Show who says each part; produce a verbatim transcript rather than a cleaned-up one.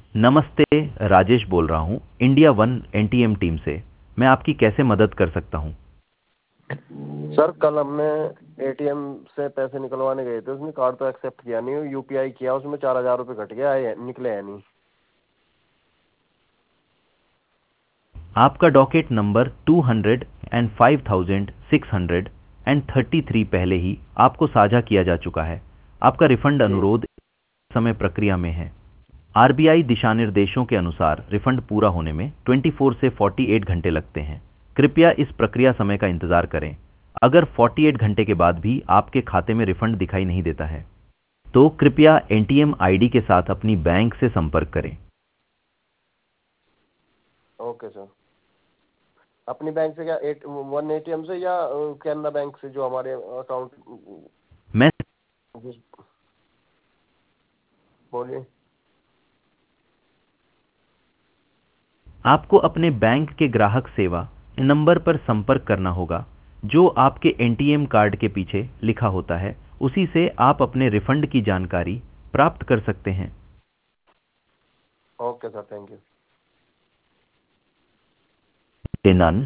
Speaker 1: नमस्ते, राजेश बोल रहा हूँ इंडिया वन एनटीएम टीम से। मैं आपकी कैसे मदद कर सकता हूँ?
Speaker 2: सर कल हमने एटीएम से पैसे निकलवाने गए थे, उसने कार्ड तो एक्सेप्ट किया नहीं, यूपीआई किया, उसमें चार हजार रुपये घट गया है, निकले है नहीं।
Speaker 1: आपका docket number two hundred and five thousand six hundred and thirty three पहले ही आपको साझा किया जा चुका है। आपका रिफंड
Speaker 2: जी।
Speaker 1: अनुरोध इस समय प्रक्रिया में है। आरबीआई दिशा निर्देशों के अनुसार रिफंड पूरा होने में चौबीस से अड़तालीस घंटे लगते हैं। कृपया इस प्रक्रिया समय का इंतजार करें। अगर अड़तालीस घंटे के बाद भी आपके खाते में रिफंड दिखाई नहीं देता है तो कृपया एनटीएम आईडी के साथ अपनी बैंक से संपर्क करें।
Speaker 2: Okay sir. अपनी बैंक से क्या एट वन एटीएम से या अ, कैनरा बैंक से जो हमारे अकाउंट?
Speaker 1: मैं
Speaker 2: बोलिए।
Speaker 1: आपको अपने बैंक के ग्राहक सेवा नंबर पर संपर्क करना होगा जो आपके एनटीएम कार्ड के पीछे लिखा होता है। उसी से आप अपने रिफंड की जानकारी प्राप्त कर सकते हैं।
Speaker 2: Okay sir, thank you.
Speaker 1: None